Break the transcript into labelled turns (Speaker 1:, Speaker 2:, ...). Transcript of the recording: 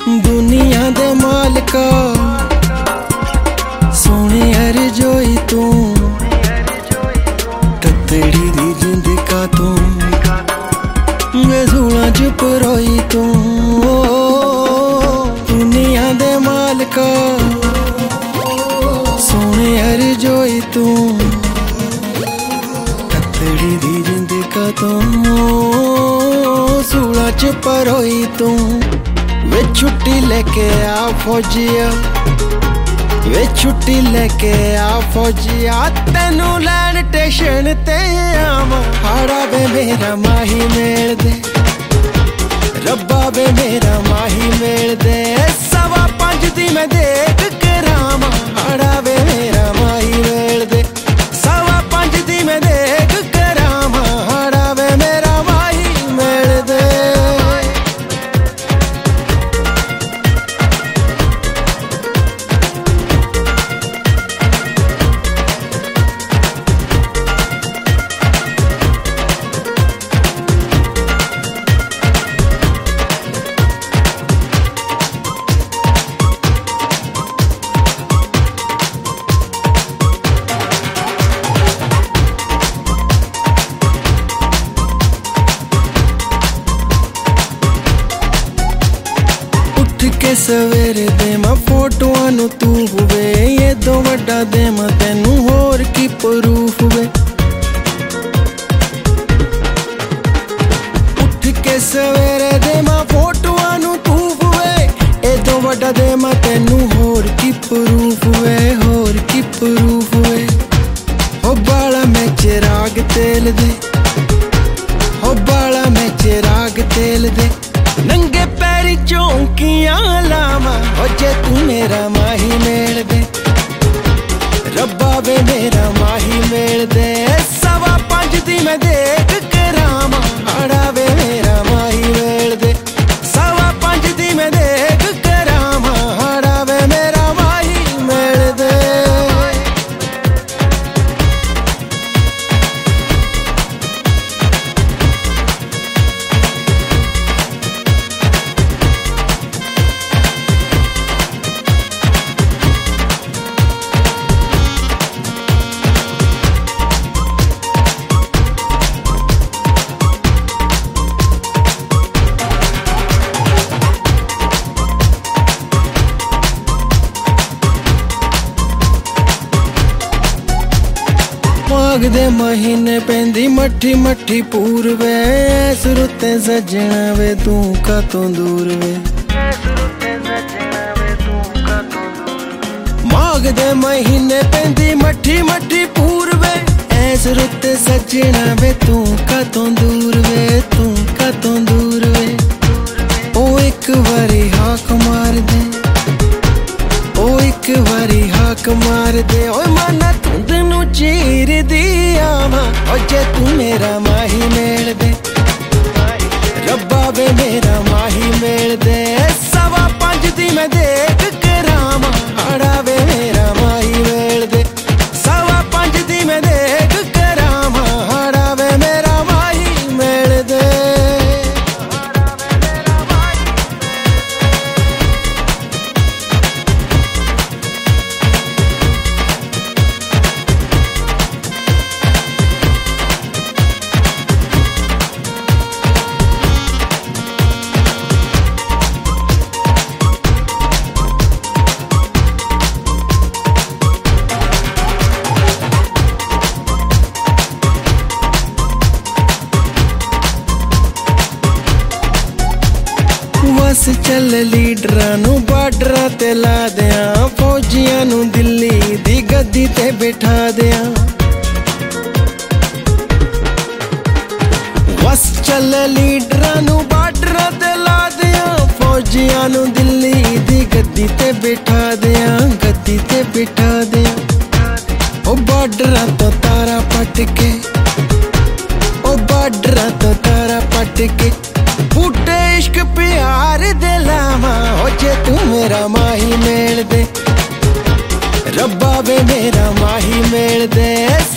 Speaker 1: दुनिया दे मालका सोने हर जोई तू ततड़ी दी जिंद का तू गजूला चुप रोई तू दुनिया दे मालका सोने हर जोई तू ततड़ी दी जिंद का तू सूला चुप रोई तू वे छुट्टी लेके आ फौजिया वे छुट्टी लेके आ फौजिया तेनू लैन स्टेशन ते आवा हाड़ा वे मेरा माही मेल दे रब्बा वे मेरा माही मेल दे 5:15 दी मैं देख करावा हाड़ा वे मेरा माही मेल दे 5:15 दी मैं देख करावा हाड़ा वे मेरा माही मेल दे के सवेरे दे मैं फोटोआं नू तू हुए ये तो वड्डा दे मैं तेनू होर की प्रूफ हुए उठ के सवेरे दे मैं फोटोआं नू तू हुए ये तो वड्डा दे मैं तेनू होर की प्रूफ हुए होर की प्रूफ हुए हो बाला में चिराग तेल दे हो बाला में चिराग तेल दे नंगे पैरी चौंकियां लावा ओ जे तू मेरा माही मेल दे रब्बा वे मेरा माही मेल दे 5:15 दी मैं देख करावा हाड़ा वे मेरा माही मेल दे 5:15 दी मैं देख करावा हाड़ा वे मेरा माही मेल दे माघ दे महीने पेंदी मट्ठी मट्ठी पूरवे ऐस रुते सजना वे तू का तो दूर वे माघ दे महीने पेंदी मट्ठी मट्ठी पूरवे ऐस रुते सजना वे तू का तो दूर वे तू का तो दूर वे ओ एक बारी हाक मार दे ओ एक बारी हाक मार दे ओए माना धुंद नू चीर दी आवा ओ जे तू मेरा माही मेल दे रब्बा वे मेरा माही मेल दे 5:15 दी मैं देख करावा हाड़ा वे मेरा माही मेल दे 5:15 दी मैं देख करावा हाड़ा वे मेरा माही मेल दे बस चल लीडरां नू बार्डरां ते ला दियां फौजियां नू दिल्ली दी गद्दी ते बिठा दियां बस चल लीडरां नू बार्डरां ते ला दियां फौजियां नू दिल्ली दी गद्दी ते बिठा दियां गद्दी ते बिठा दियां ओ बार्डरां तो तारा पट के ओ बार्डरां तो तारा पट के बूटे इश्क प्यार दे लावा ओ जे तू मेरा माही मेल दे रब्बा वे मेरा माही मेल दे